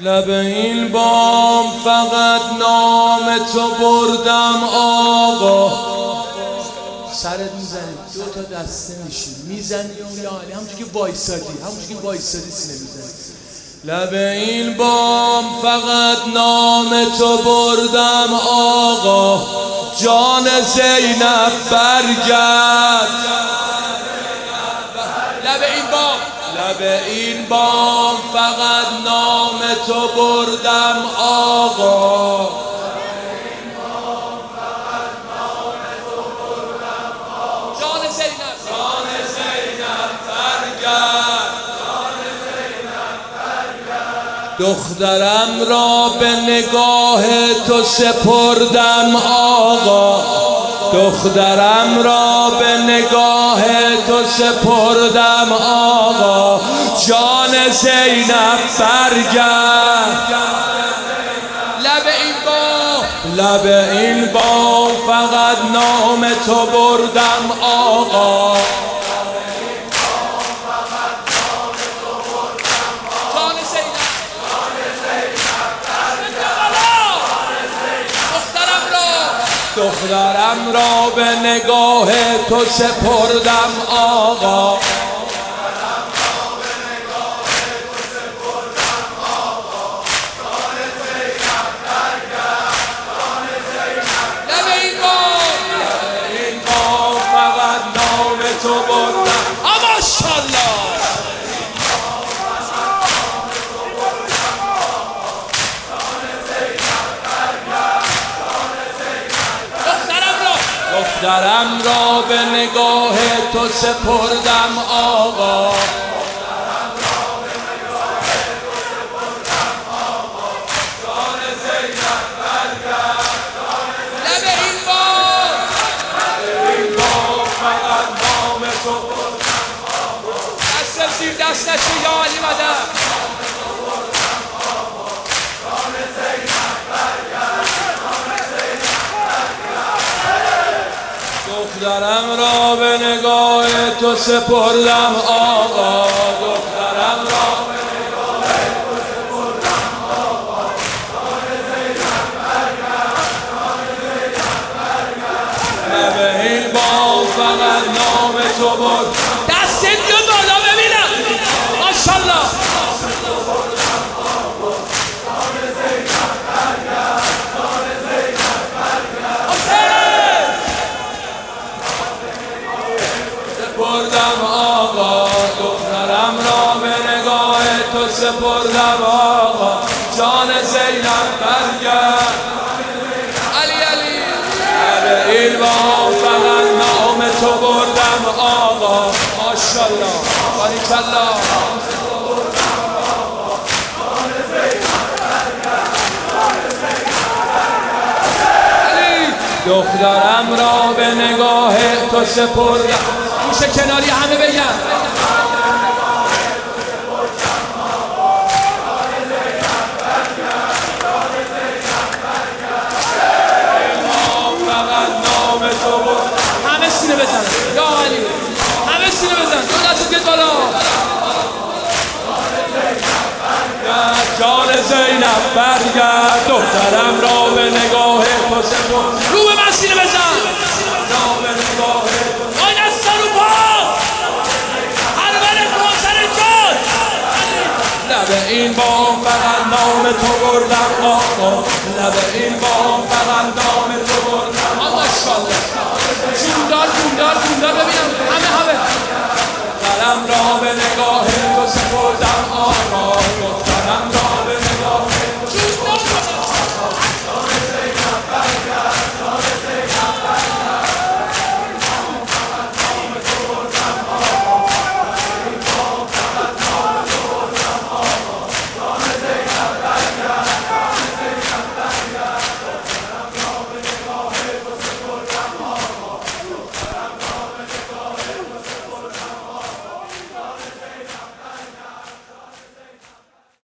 لب این بام فقط نام تو بردم آقا. سرت میزنی دو تا دسته میشی میزنی یا علی همونجور که وایسادی سینه میزنی. لب این بام فقط نام تو بردم آقا. جان زینب برگرد. لب این بام فقط نام تو بردم آقا. جان زینب برگرد. دخترم را به نگاه تو سپردم آقا. دخترم را به نگاه تو سپردم آقا. جان زینب برگرد. لب این بام فقط نام تو بردم آقا. دخترم را به نگاه تو سپردم آقا. لب این بام فقط نام تو بردم. ماشاءالله. دخترم را به نگاه تو سپردم آقا. لب این بام فقط نام تو بردم آقا. دست زیر دست نشه یا علی مدد. دخترم را به نگاه تو سپردم آقا. دخترم را به نگاه تو سپردم آقا. جان زینب برگرد. لب این بام فقط نام تو بردم. دست بیا بالا ببینم. ماشاءالله. سپردم آقا. دخترم را به نگاه تو سپردم آقا. جان زینب برگرد. علی لب این بام فقط نام تو بردم آقا. ماشاءالله. باریکالله. دخترم را به نگاه تو سپردم. گوشه کناری همه بگن. همه سینه بزن یا علی. همه سینه بزن. دو دست گید بالا. جان زینب برگرد. دخترم را به نگاه تو سپردم. رو به من سینه بزن. لب این بام فقط نام تو بردم آقا. لب این بام فقط نام تو بردم. ماشاءالله. جوندار ببینم. همه دخترم را به نگاه تو سپردم آقا.